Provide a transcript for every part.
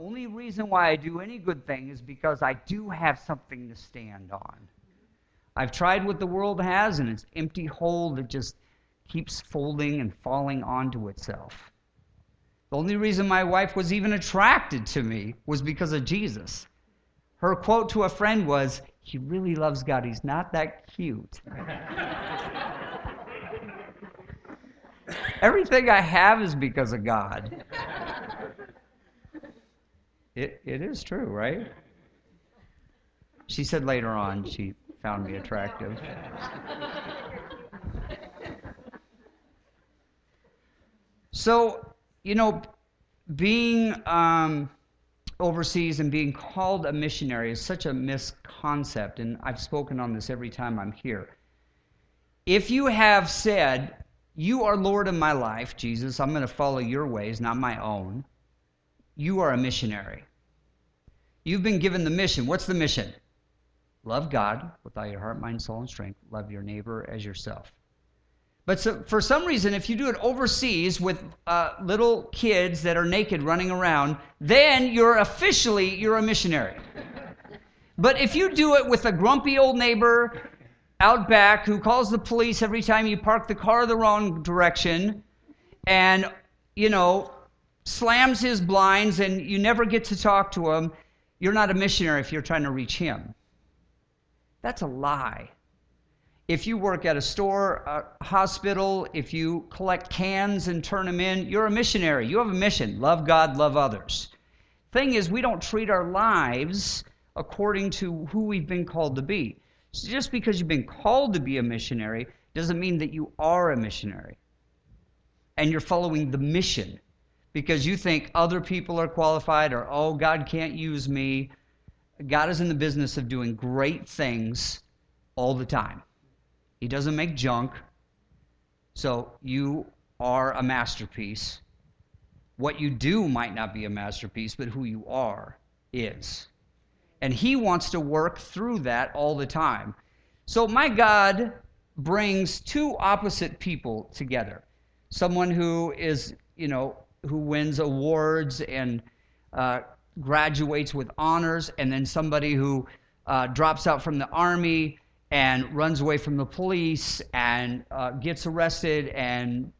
Only reason why I do any good thing is because I do have something to stand on. I've tried what the world has, and it's an empty hole that just keeps folding and falling onto itself. The only reason my wife was even attracted to me was because of Jesus. Her quote to a friend was, "He really loves God. He's not that cute." Everything I have is because of God. It is true, right? She said later on she found me attractive. So, being overseas and being called a missionary is such a misconcept, and I've spoken on this every time I'm here. If you have said, "You are Lord of my life, Jesus, I'm going to follow your ways, not my own," you are a missionary. You've been given the mission. What's the mission? Love God with all your heart, mind, soul, and strength. Love your neighbor as yourself. But for some reason, if you do it overseas with little kids that are naked running around, then you're a missionary. But if you do it with a grumpy old neighbor out back who calls the police every time you park the car the wrong direction and, slams his blinds and you never get to talk to him, you're not a missionary if you're trying to reach him. That's a lie. If you work at a store, a hospital, if you collect cans and turn them in, you're a missionary. You have a mission. Love God, love others. Thing is, we don't treat our lives according to who we've been called to be. So just because you've been called to be a missionary doesn't mean that you are a missionary. And you're following the mission because you think other people are qualified or, oh, God can't use me. God is in the business of doing great things all the time. He doesn't make junk. So you are a masterpiece. What you do might not be a masterpiece, but who you are is. And he wants to work through that all the time. So my God brings two opposite people together. Someone who is, who wins awards and graduates with honors, and then somebody who drops out from the army and runs away from the police and gets arrested and,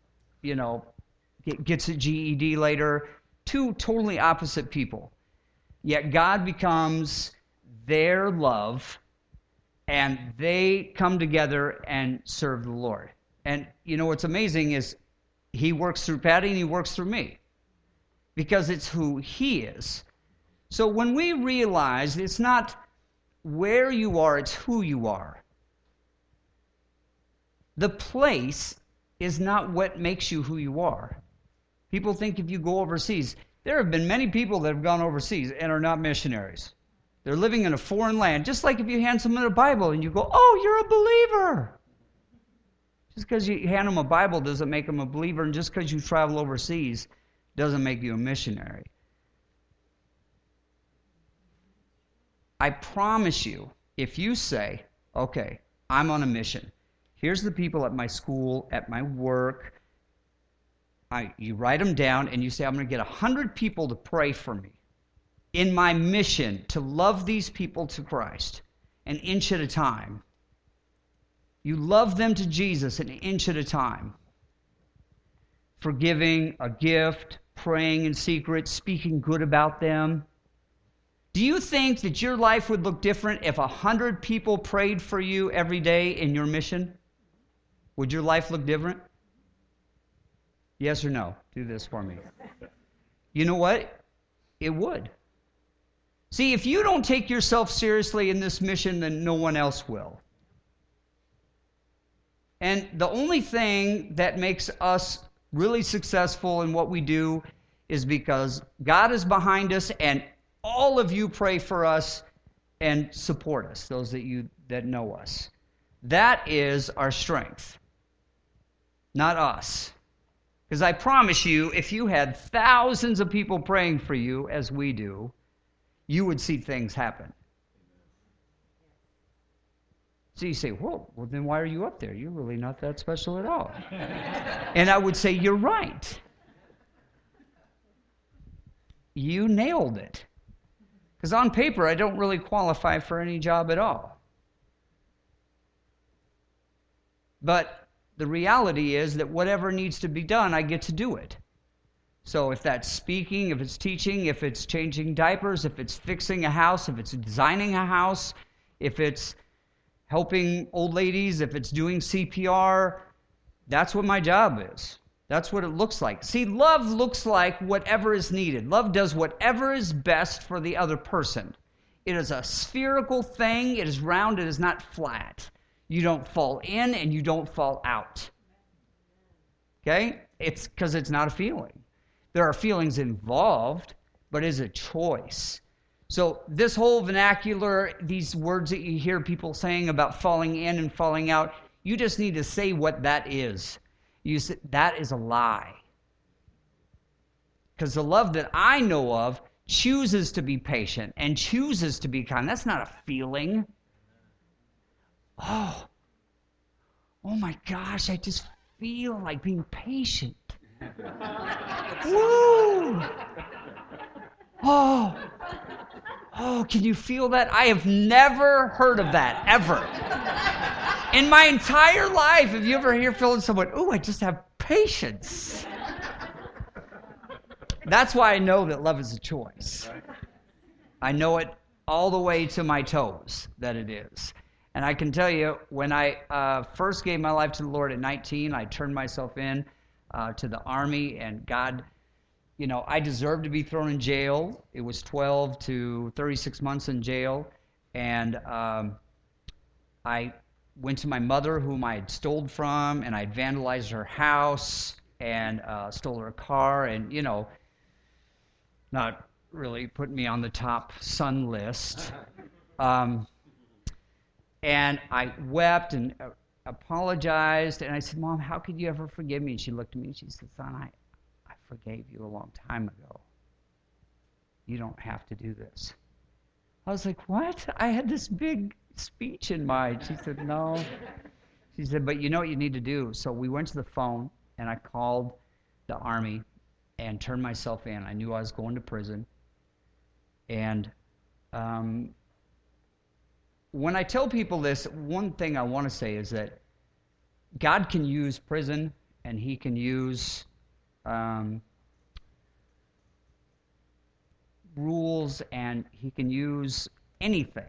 gets a GED later. Two totally opposite people. Yet God becomes their love, and they come together and serve the Lord. And what's amazing is he works through Patty and he works through me because it's who he is. So when we realize it's not where you are, it's who you are. The place is not what makes you who you are. People think if you go overseas, there have been many people that have gone overseas and are not missionaries. They're living in a foreign land, just like if you hand someone a Bible and you go, "Oh, you're a believer." Just because you hand them a Bible doesn't make them a believer, and just because you travel overseas doesn't make you a missionary. I promise you, if you say, "Okay, I'm on a mission. Here's the people at my school, at my work." You write them down and you say, "I'm going to get 100 people to pray for me in my mission to love these people to Christ, an inch at a time." You love them to Jesus an inch at a time. Forgiving, a gift, praying in secret, speaking good about them. Do you think that your life would look different if 100 people prayed for you every day in your mission? Would your life look different? Yes or no? Do this for me. You know what? It would. See, if you don't take yourself seriously in this mission, then no one else will. And the only thing that makes us really successful in what we do is because God is behind us and all of you pray for us and support us, those that know us. That is our strength, not us. Because I promise you, if you had thousands of people praying for you, as we do, you would see things happen. So you say, well, then why are you up there? You're really not that special at all. And I would say, you're right. you nailed it. Because on paper, I don't really qualify for any job at all. But the reality is that whatever needs to be done, I get to do it. So if that's speaking, if it's teaching, if it's changing diapers, if it's fixing a house, if it's designing a house, if it's helping old ladies, if it's doing CPR, that's what my job is. That's what it looks like. See, love looks like whatever is needed. Love does whatever is best for the other person. It is a spherical thing. It is round. It is not flat. You don't fall in and you don't fall out. Okay? It's because it's not a feeling. There are feelings involved, but it's a choice. So this whole vernacular, these words that you hear people saying about falling in and falling out, you just need to say what that is. You say, that is a lie. Because the love that I know of chooses to be patient and chooses to be kind. That's not a feeling. Oh my gosh, I just feel like being patient. Woo! Oh, can you feel that? I have never heard of that, ever. In my entire life, have you ever hear feeling someone, I just have patience? That's why I know that love is a choice. I know it all the way to my toes that it is. And I can tell you, when I first gave my life to the Lord at 19, I turned myself in to the Army, and God, I deserved to be thrown in jail. It was 12 to 36 months in jail, and I went to my mother, whom I had stolen from, and I'd vandalized her house and stole her car, and, not really putting me on the top son list. And I wept and apologized, and I said, Mom, how could you ever forgive me? And she looked at me and she said, Son, I forgave you a long time ago. You don't have to do this. I was like, what? I had this big speech in mind. She said, no. She said, but you know what you need to do. So we went to the phone, and I called the Army and turned myself in. I knew I was going to prison. And when I tell people this, one thing I want to say is that God can use prison, and He can use rules, and He can use anything.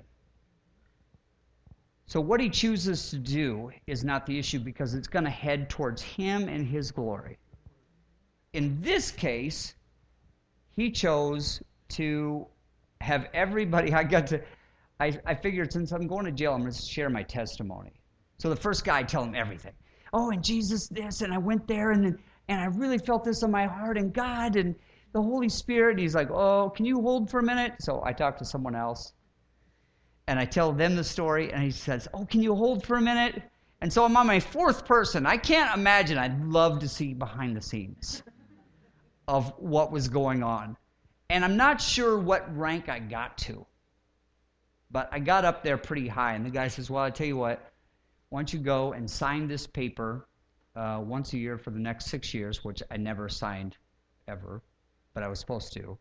So what He chooses to do is not the issue, because it's going to head towards Him and His glory. In this case, He chose to have everybody, I figured since I'm going to jail, I'm going to share my testimony. So the first guy, I tell him everything. Oh, and Jesus this, and I went there, and I really felt this in my heart, and God, and the Holy Spirit. And he's like, oh, can you hold for a minute? So I talk to someone else, and I tell them the story, and he says, oh, can you hold for a minute? And so I'm on my fourth person. I can't imagine. I'd love to see behind the scenes of what was going on. And I'm not sure what rank I got to. But I got up there pretty high, and the guy says, well, I tell you what, why don't you go and sign this paper once a year for the next 6 years, which I never signed ever, but I was supposed to.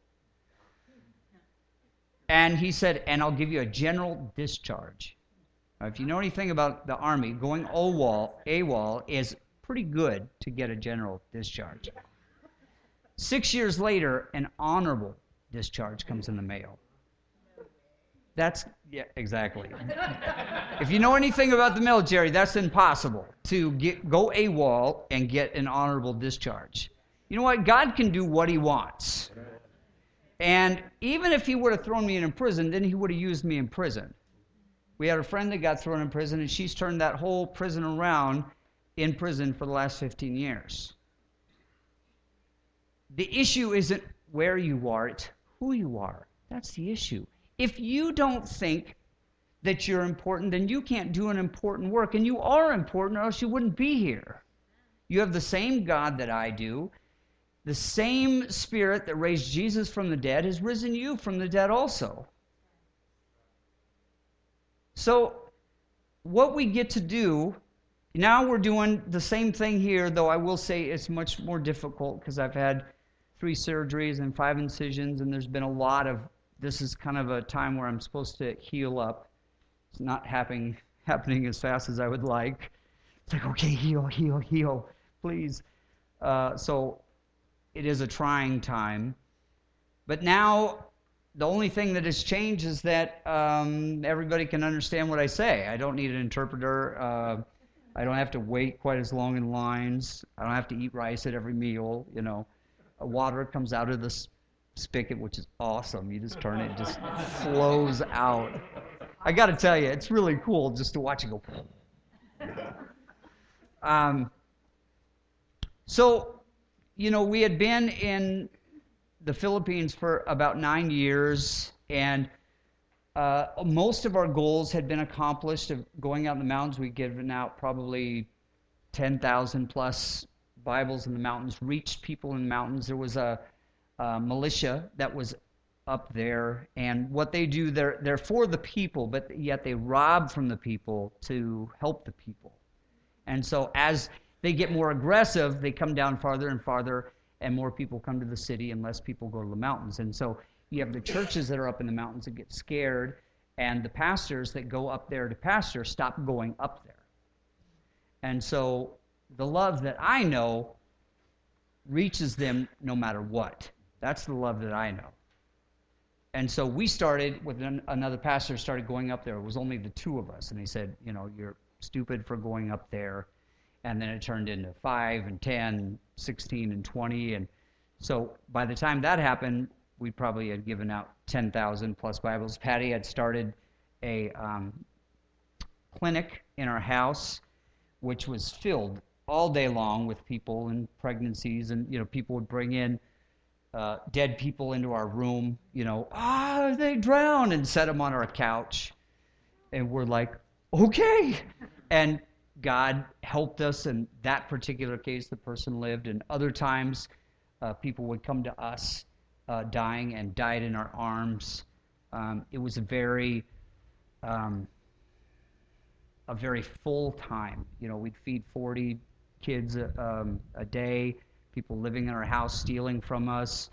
And he said, and I'll give you a general discharge. Now, if you know anything about the Army, going AWOL is pretty good to get a general discharge. 6 years later, an honorable discharge comes in the mail. Yeah, exactly. If you know anything about the military, that's impossible to go AWOL and get an honorable discharge. You know what? God can do what He wants. And even if He would have thrown me in prison, then He would have used me in prison. We had a friend that got thrown in prison, and she's turned that whole prison around in prison for the last 15 years. The issue isn't where you are, it's who you are. That's the issue. If you don't think that you're important, then you can't do an important work. And you are important, or else you wouldn't be here. You have the same God that I do. The same Spirit that raised Jesus from the dead has risen you from the dead also. So what we get to do, now we're doing the same thing here, though I will say it's much more difficult because I've had 3 surgeries and 5 incisions, and there's been a lot of, this is kind of a time where I'm supposed to heal up. It's not happening as fast as I would like. It's like, okay, heal, please. So it is a trying time. But now the only thing that has changed is that everybody can understand what I say. I don't need an interpreter. I don't have to wait quite as long in lines. I don't have to eat rice at every meal. Water comes out of the spigot, which is awesome. You just turn it, it just flows out. I got to tell you, it's really cool just to watch it go. So, we had been in the Philippines for about 9 years, and most of our goals had been accomplished of going out in the mountains. We'd given out probably 10,000 plus Bibles in the mountains, reached people in the mountains. There was a militia that was up there, and what they do, they're for the people, but yet they rob from the people to help the people. And so as they get more aggressive, they come down farther and farther, and more people come to the city and less people go to the mountains. And so you have the churches that are up in the mountains that get scared, and the pastors that go up there to pastor stop going up there. And so the love that I know reaches them no matter what. That's the love that I know. And so we started with another pastor started going up there. It was only the 2 of us, and he said, you're stupid for going up there. And then it turned into 5 and 10, 16 and 20. And so by the time that happened, we probably had given out 10,000 plus Bibles. Patty had started a clinic in our house, which was filled all day long with people and pregnancies. And, people would bring in dead people into our room, they drowned, and set them on our couch. And we're like, okay. And God helped us in that particular case. The person lived, and other times people would come to us dying and died in our arms. It was a very full time. We'd feed 40 kids a day, people living in our house, stealing from us,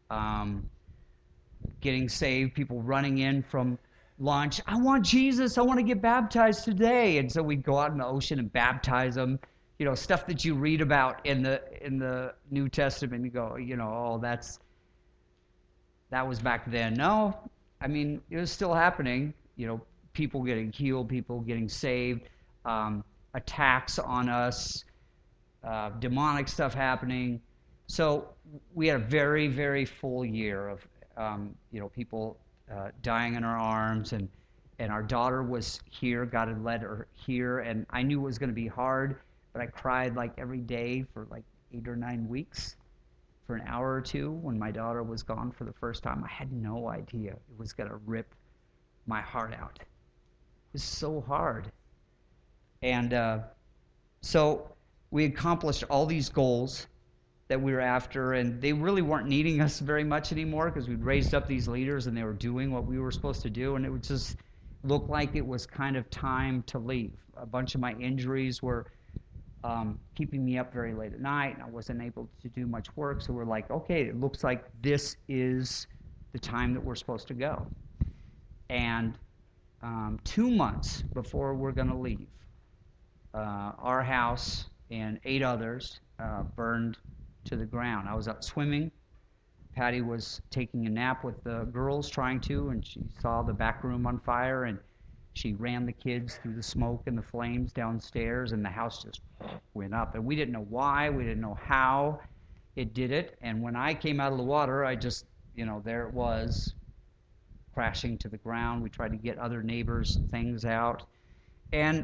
getting saved, people running in from lunch. I want Jesus. I want to get baptized today. And so we'd go out in the ocean and baptize them. Stuff that you read about in the New Testament. You go, oh, that was back then. No, it was still happening. People getting healed, people getting saved, attacks on us, demonic stuff happening. So we had a very, very full year of people dying in our arms, and our daughter was here. God had led her here, and I knew it was going to be hard, but I cried like every day for like 8 or 9 weeks for an hour or two when my daughter was gone for the first time. I had no idea it was going to rip my heart out. It was so hard. And so we accomplished all these goals that we were after, and they really weren't needing us very much anymore because we'd raised up these leaders and they were doing what we were supposed to do, and it would just look like it was kind of time to leave. A bunch of my injuries were keeping me up very late at night, and I wasn't able to do much work, so we're like, okay, it looks like this is the time that we're supposed to go. And 2 months before we're going to leave, our house and 8 others burned to the ground. I was out swimming. Patty was taking a nap with the girls, trying to, and she saw the back room on fire, and she ran the kids through the smoke and the flames downstairs, and the house just went up. And we didn't know why, we didn't know how it did it. And when I came out of the water, I just, there it was, crashing to the ground. We tried to get other neighbors' things out. And,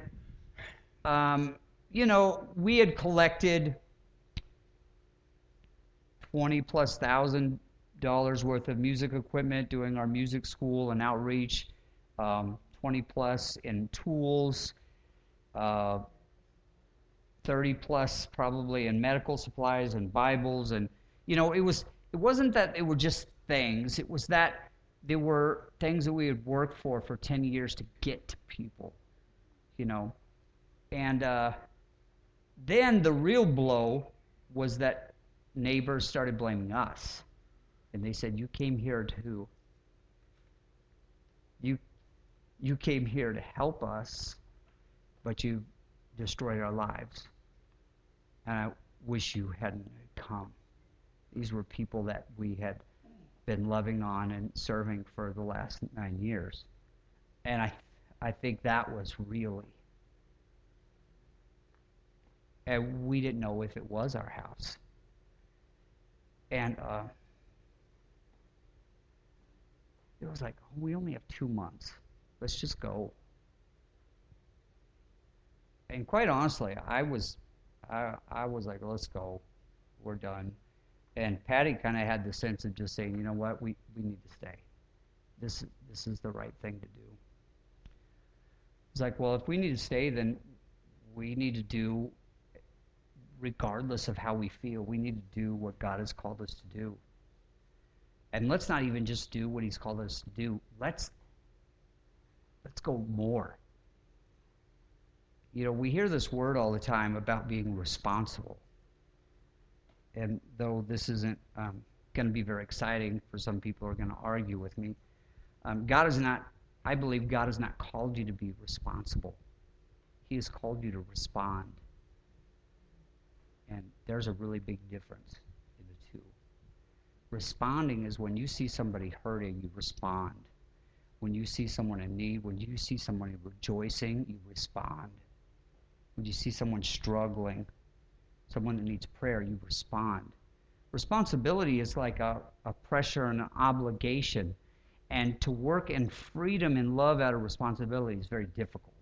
we had collected $20,000+ worth of music equipment, doing our music school and outreach, 20+ in tools, 30+ probably in medical supplies and Bibles, and it wasn't that they were just things. It was that they were things that we had worked for 10 years to get to people, and then the real blow was that neighbors started blaming us. And they said, you came here to, you came here to help us, but you destroyed our lives. And I wish you hadn't come. These were people that we had been loving on and serving for the last 9 years. And I think that was really, and we didn't know if it was our house. And it was like, oh, we only have 2 months. Let's just go. And quite honestly, I was like, let's go. We're done. And Patty kind of had the sense of just saying, you know what, we need to stay. This is the right thing to do. It's like, well, if we need to stay, then we need to do, regardless of how we feel, we need to do what God has called us to do. And let's not even just do what He's called us to do. Let's go more. You know, we hear this word all the time about being responsible. And though this isn't going to be very exciting for some people who are going to argue with me, I believe God has not called you to be responsible. He has called you to respond. And there's a really big difference in the two. Responding is when you see somebody hurting, you respond. When you see someone in need, when you see someone rejoicing, you respond. When you see someone struggling, someone that needs prayer, you respond. Responsibility is like a pressure and an obligation. And to work in freedom and love out of responsibility is very difficult.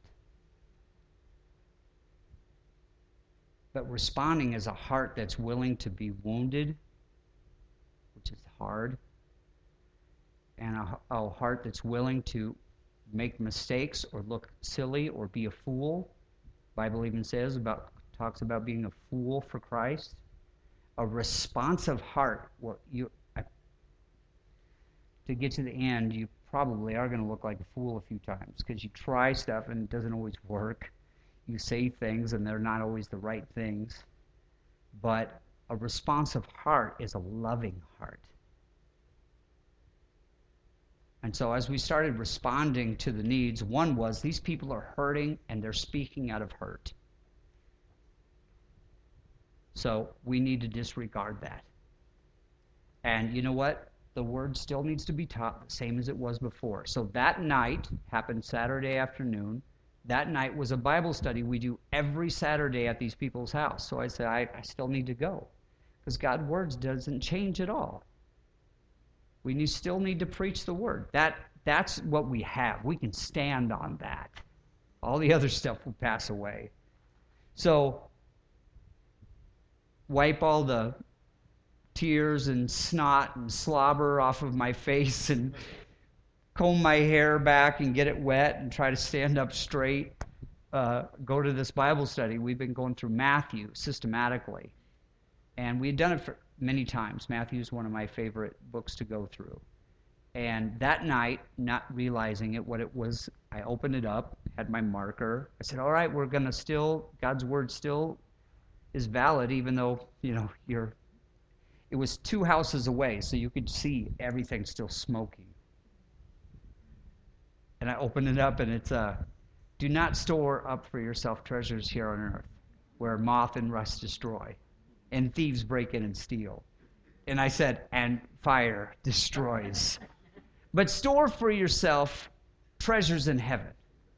But responding is a heart that's willing to be wounded, which is hard, and a heart that's willing to make mistakes or look silly or be a fool. The Bible even talks about being a fool for Christ. A responsive heart. To get to the end, you probably are going to look like a fool a few times because you try stuff and it doesn't always work. You say things and they're not always the right things. But a responsive heart is a loving heart. And so as we started responding to the needs, one was these people are hurting and they're speaking out of hurt. So we need to disregard that. And you know what? The word still needs to be taught the same as it was before. So that night happened Saturday afternoon. That night was a Bible study we do every Saturday at these people's house. So I said, I still need to go. Because God's words doesn't change at all. We still need to preach the word. That's what we have. We can stand on that. All the other stuff will pass away. So wipe all the tears and snot and slobber off of my face and comb my hair back and get it wet and try to stand up straight. Go to this Bible study. We've been going through Matthew systematically. And we had done it for many times. Matthew is one of my favorite books to go through. And that night, not realizing it, what it was, I opened it up, had my marker. I said, all right, we're going to God's word still is valid, even though, it was 2 houses away, so you could see everything still smoking. And I opened it up, and it's, do not store up for yourself treasures here on earth, where moth and rust destroy, and thieves break in and steal. And I said, and fire destroys. But store for yourself treasures in heaven.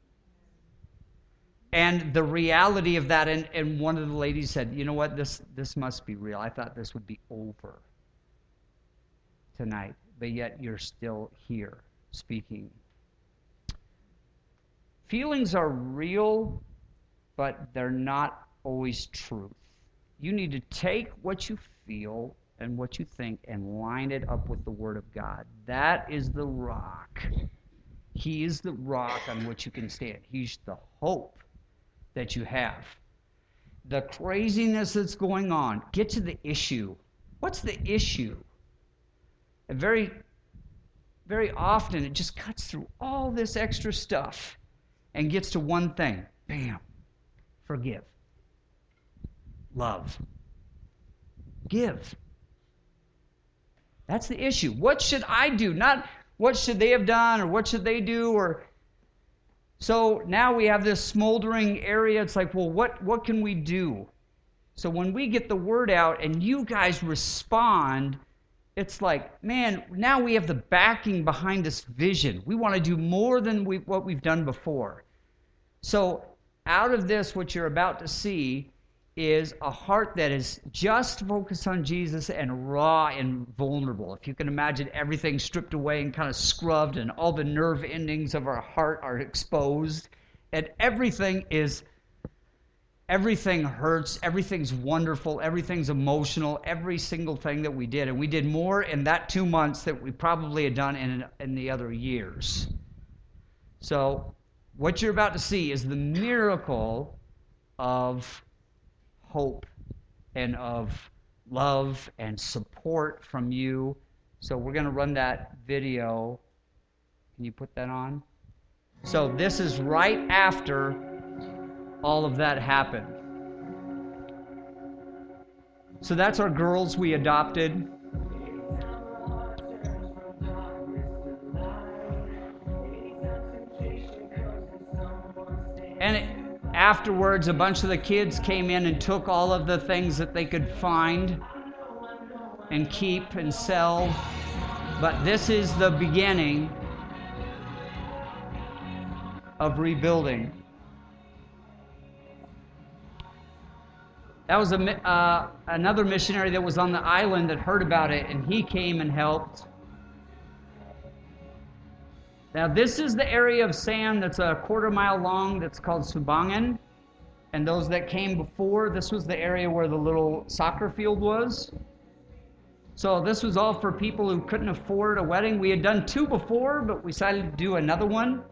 And the reality of that, and one of the ladies said, you know what, this must be real. I thought this would be over tonight, but yet you're still here speaking. Feelings are real, but they're not always truth. You need to take what you feel and what you think and line it up with the Word of God. That is the rock. He is the rock on which you can stand. He's the hope that you have. The craziness that's going on, get to the issue. What's the issue? And very, very often it just cuts through all this extra stuff and gets to one thing. Bam. Forgive. Love. Give. That's the issue. What should I do? Not what should they have done or what should they do or so now we have this smoldering area. It's like, well, what can we do? So when we get the word out and you guys respond, it's like, man, now we have the backing behind this vision. We want to do more than what we've done before. So out of this, what you're about to see is a heart that is just focused on Jesus and raw and vulnerable. If you can imagine everything stripped away and kind of scrubbed and all the nerve endings of our heart are exposed and everything hurts, everything's wonderful, everything's emotional, every single thing that we did. And we did more in that 2 months that we probably had done in the other years. So what you're about to see is the miracle of hope and of love and support from you. So we're going to run that video. Can you put that on? So this is right after all of that happened. So that's our girls we adopted. And afterwards, a bunch of the kids came in and took all of the things that they could find and keep and sell. But this is the beginning of rebuilding. That was another missionary that was on the island that heard about it, and he came and helped. Now, this is the area of sand that's a quarter-mile long that's called Subangan. And those that came before, this was the area where the little soccer field was. So this was all for people who couldn't afford a wedding. We had done 2 before, but we decided to do another one.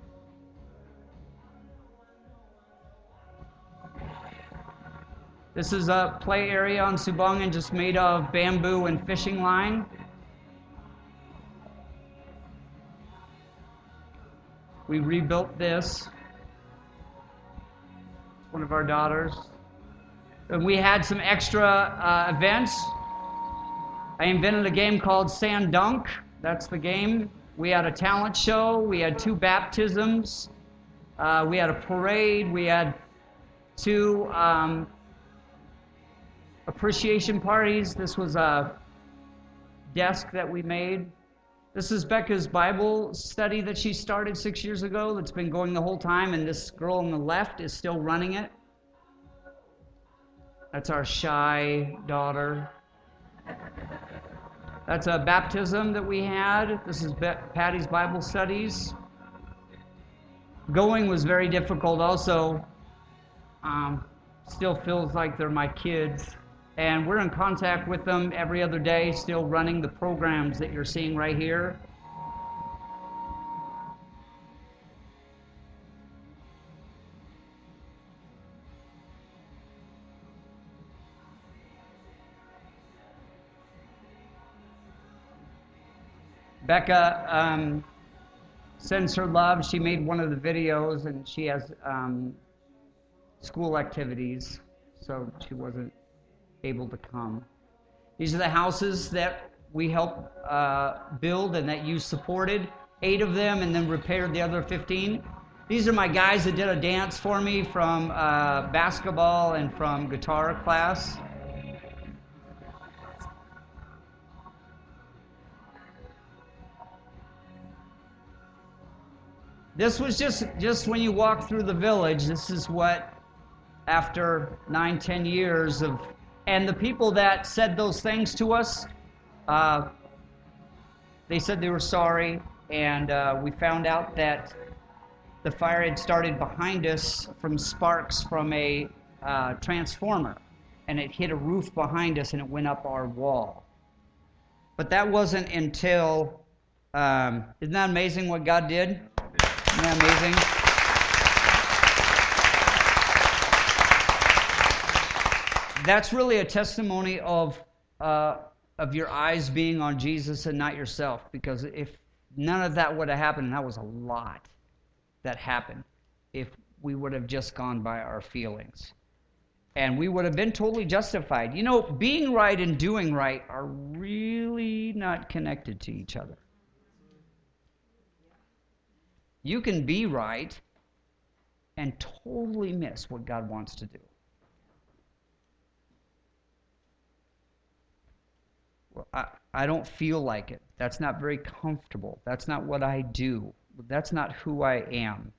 This is a play area on Subangan just made of bamboo and fishing line. We rebuilt this. One of our daughters. And we had some extra events. I invented a game called Sand Dunk. That's the game. We had a talent show. We had 2 baptisms. We had a parade. We had 2 appreciation parties. This was a desk that we made. This is Becca's Bible study that she started 6 years ago that's been going the whole time, and this girl on the left is still running it. That's our shy daughter. That's a baptism that we had. This is Patty's Bible studies. Going was very difficult also. Still feels like they're my kids. And we're in contact with them every other day, still running the programs that you're seeing right here. Becca sends her love. She made one of the videos, and she has school activities, so she wasn't able to come. These are the houses that we helped build and that you supported, 8 of them, and then repaired the other 15. These are my guys that did a dance for me from basketball and from guitar class. This was just when you walk through the village. This is what, after 9-10 years of, and the people that said those things to us, they said they were sorry, and we found out that the fire had started behind us from sparks from a transformer, and it hit a roof behind us, and it went up our wall. But that wasn't until, isn't that amazing what God did? Isn't that amazing? That's really a testimony of your eyes being on Jesus and not yourself. Because if none of that would have happened, and that was a lot that happened, if we would have just gone by our feelings. And we would have been totally justified. You know, being right and doing right are really not connected to each other. You can be right and totally miss what God wants to do. Well, I don't feel like it. That's not very comfortable. That's not what I do. That's not who I am.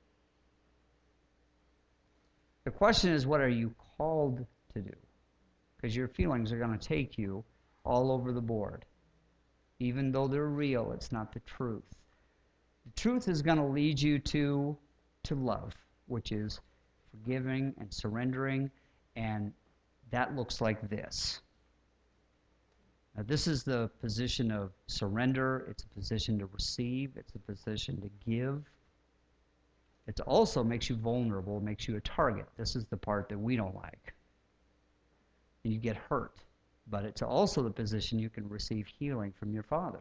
The question is, what are you called to do? Because your feelings are going to take you all over the board. Even though they're real, it's not the truth. The truth is going to lead you to love, which is forgiving and surrendering, and that looks like this. Now, this is the position of surrender. It's a position to receive. It's a position to give. It also makes you vulnerable, makes you a target. This is the part that we don't like. And you get hurt. But it's also the position you can receive healing from your Father.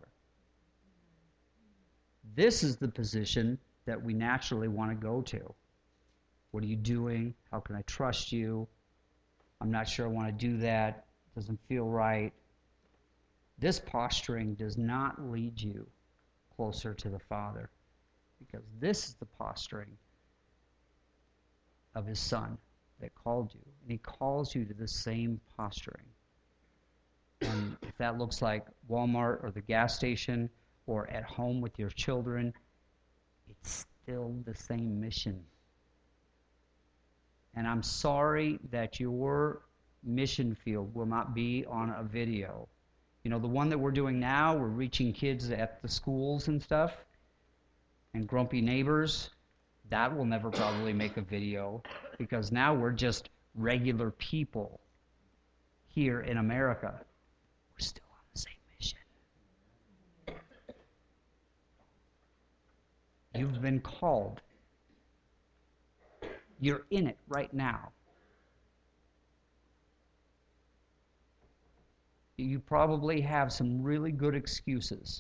This is the position that we naturally want to go to. What are you doing? How can I trust you? I'm not sure I want to do that. It doesn't feel right. This posturing does not lead you closer to the Father, because this is the posturing of His Son that called you. And He calls you to the same posturing. And if that looks like Walmart or the gas station or at home with your children, it's still the same mission. And I'm sorry that your mission field will not be on a video. You know, the one that we're doing now, we're reaching kids at the schools and stuff, and grumpy neighbors. That will never probably make a video, because now we're just regular people here in America. We're still on the same mission. You've been called. You're in it right now. You probably have some really good excuses.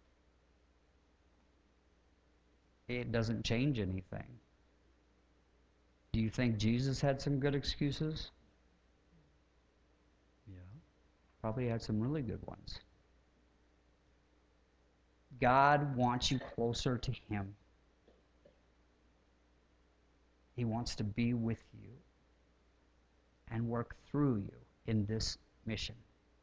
It doesn't change anything. Do you think Jesus had some good excuses? Yeah. Probably had some really good ones. God wants you closer to Him. He wants to be with you and work through you in this mission.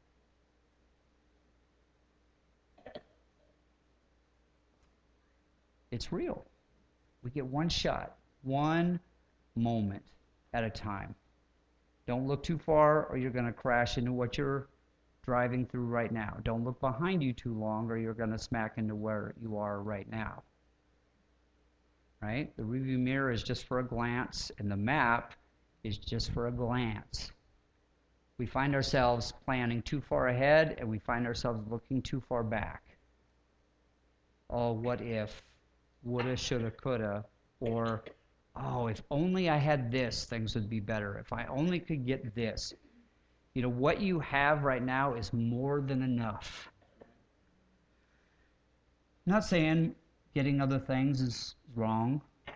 It's real. We get one shot, one moment at a time. Don't look too far or you're going to crash into what you're driving through right now. Don't look behind you too long or you're going to smack into where you are right now. Right? The rearview mirror is just for a glance, and the map is just for a glance. We find ourselves planning too far ahead, and we find ourselves looking too far back. Oh, what if? Woulda, shoulda, coulda, or, oh, if only I had this, things would be better. If I only could get this. You know, what you have right now is more than enough. I'm not saying getting other things is wrong,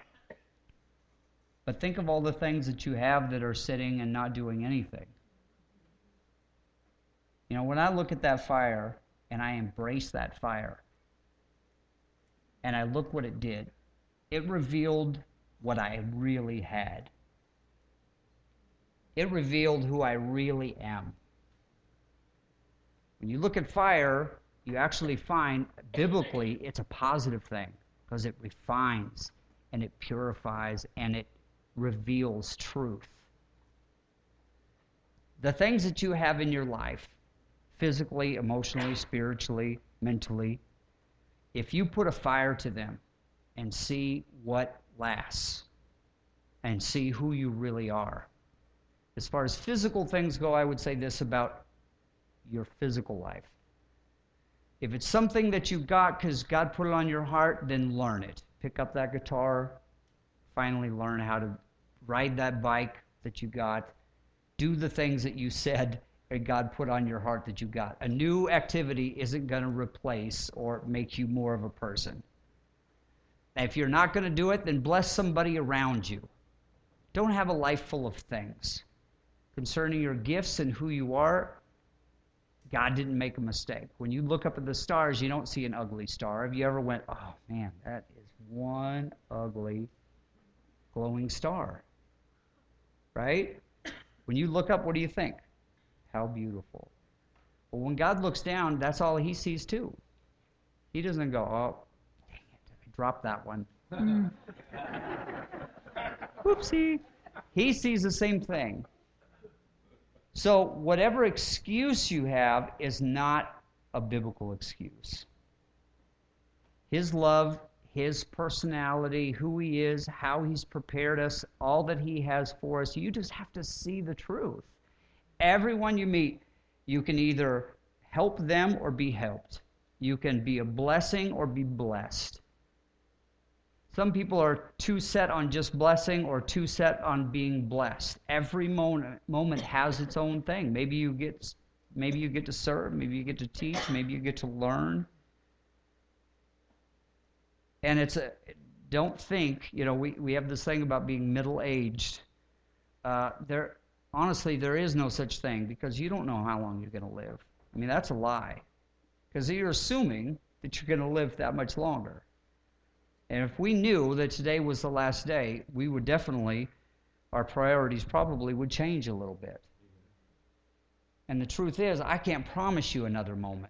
but think of all the things that you have that are sitting and not doing anything. You know, when I look at that fire and I embrace that fire, and I look what it did. It revealed what I really had. It revealed who I really am. When you look at fire, you actually find, biblically, it's a positive thing, because it refines and it purifies and it reveals truth. The things that you have in your life, physically, emotionally, spiritually, mentally, if you put a fire to them and see what lasts and see who you really are. As far as physical things go, I would say this about your physical life. If it's something that you got because God put it on your heart, then learn it. Pick up that guitar, finally learn how to ride that bike that you got. Do the things that you said and God put on your heart that you got. A new activity isn't going to replace or make you more of a person. And if you're not going to do it, then bless somebody around you. Don't have a life full of things. concerning your gifts and who you are, God didn't make a mistake. When you look up at the stars, you don't see an ugly star. Have you ever went, oh man, that is one ugly glowing star? Right? When you look up, what do you think? How beautiful. But when God looks down, that's all he sees too. He doesn't go, oh, dang it, I dropped that one. Whoopsie. He sees the same thing. So whatever excuse you have is not a biblical excuse. His love, his personality, who he is, how he's prepared us, all that he has for us, you just have to see the truth. Everyone you meet, you can either help them or be helped. You can be a blessing or be blessed. Some people are too set on just blessing or too set on being blessed. Every moment has its own thing. Maybe you get to serve, maybe you get to teach, maybe you get to learn. And don't think, we have this thing about being middle-aged. Honestly, there is no such thing because you don't know how long you're going to live. I mean, that's a lie. Because you're assuming that you're going to live that much longer. And if we knew that today was the last day, we would definitely, our priorities probably would change a little bit. And the truth is, I can't promise you another moment.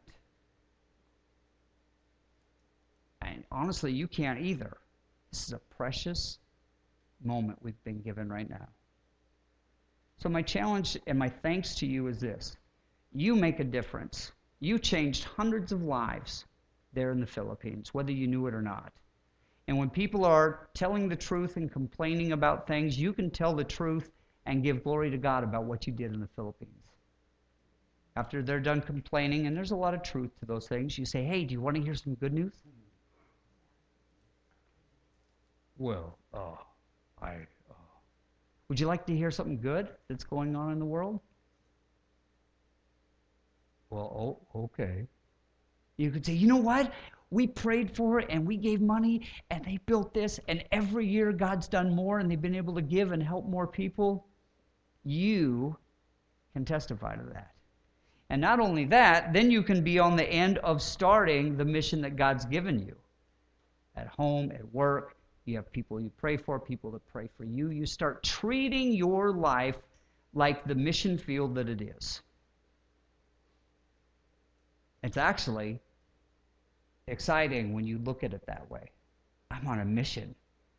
And honestly, you can't either. This is a precious moment we've been given right now. So my challenge and my thanks to you is this. You make a difference. You changed hundreds of lives there in the Philippines, whether you knew it or not. And when people are telling the truth and complaining about things, you can tell the truth and give glory to God about what you did in the Philippines. After they're done complaining, and there's a lot of truth to those things, you say, hey, do you want to hear some good news? Well, would you like to hear something good that's going on in the world? Well, okay. You could say, you know what? We prayed for it and we gave money and they built this and every year God's done more and they've been able to give and help more people. You can testify to that. And not only that, then you can be on the end of starting the mission that God's given you. At home, at work, you have people you pray for, people that pray for you. You start treating your life like the mission field that it is. It's actually exciting when you look at it that way. I'm on a mission.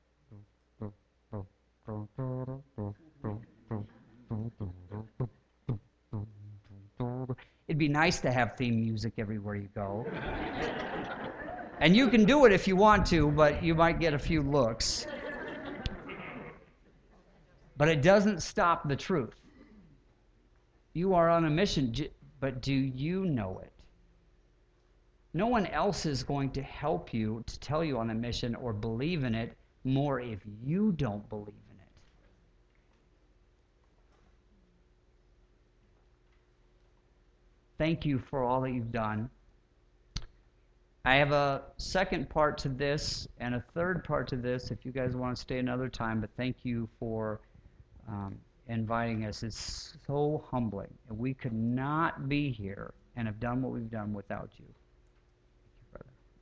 It'd be nice to have theme music everywhere you go. And you can do it if you want to, but you might get a few looks. But it doesn't stop the truth. You are on a mission, but do you know it? No one else is going to help you to tell you on a mission or believe in it more if you don't believe in it. Thank you for all that you've done. I have a second part to this and a third part to this if you guys want to stay another time, but thank you for inviting us. It's so humbling, and we could not be here and have done what we've done without you.